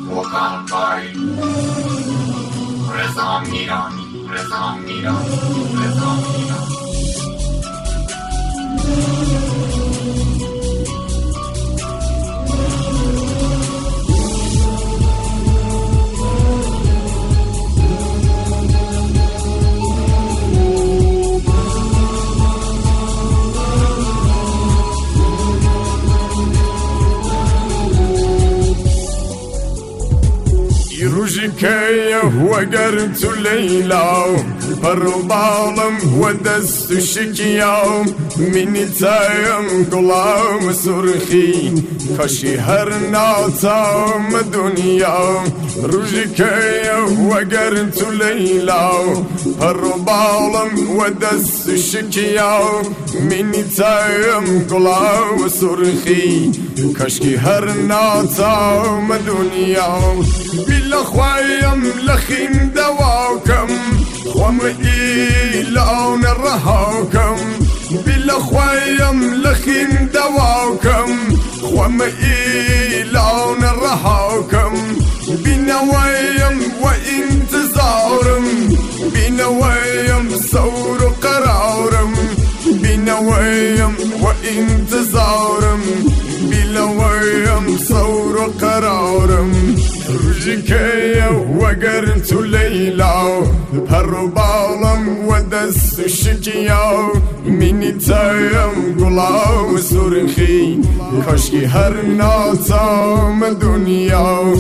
مقبایی رضا میرانی رضا میرانی رضا میرانی روجكاية وقرت ليلى بربالم ودست شكيا من تايم قلام سرخي كشي هرناتا دنيا روجكاية وقرت ليلى بربالم ودست شكيا من تايم قلام سرخي كشي هرناتا دنيا بلا خوايم لخين دواكم خوام إيلون الرهاكم بلا خوايم لخين دواكم خوام إيلون الرهاكم بنوايم وانتظارم بنوايم صور قرارم بنوايم وانتظارم بنوايم صور قرارم رجكاية وقرت ليلى هربالم ودس شكيا من تايم قلاو سرخي كشكي هرناتا دنيا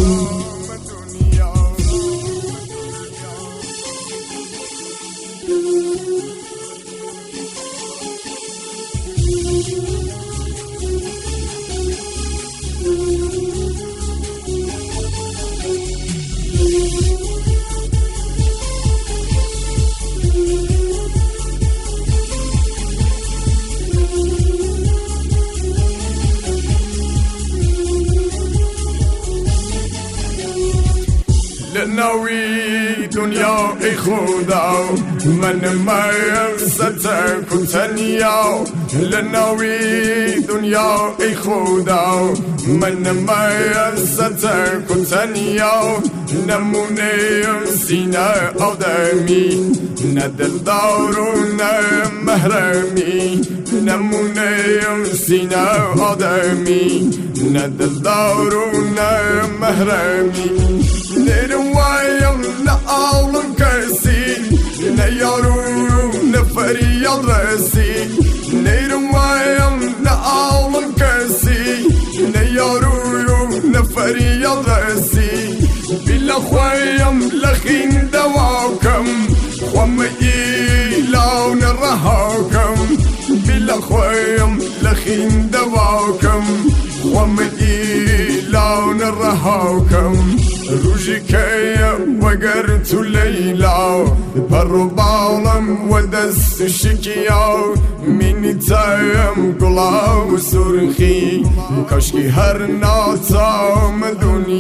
ناوي دنيا اي خدا من ما ينسى كنت نيا لناوي دنيا اي خدا من ما ينسى كنت نيا نموني سينا أودمي ندل دارنا مهرمي نموني سينا أودمي ندل دارنا مهرمي نروايم نعالم كرسي نيارو نفري الرسي نروايم نعالم كرسي نيارو نفري الرسي بلا خوايم لخين دواكم خوام إيلون الرهاكم بلا خوايم لخين دواكم خوام إيلون الرهاكم روجكاية وقرت ليلى بربالم ودس شكيا من تايم قلاو سرخي كشكي هرناتا دنيا